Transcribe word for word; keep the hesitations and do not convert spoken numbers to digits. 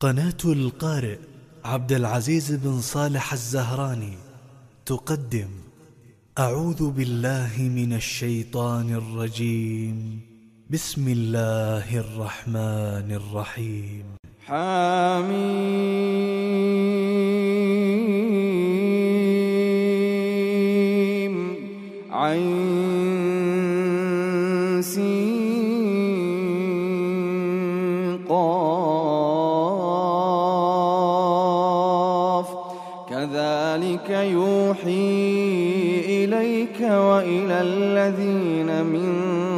قناة القارئ عبد العزيز بن صالح الزهراني تقدم أعوذ بالله من الشيطان الرجيم. بسم الله الرحمن الرحيم. حميم عين سين قاف كذلك يوحي إليك وإلى الذين من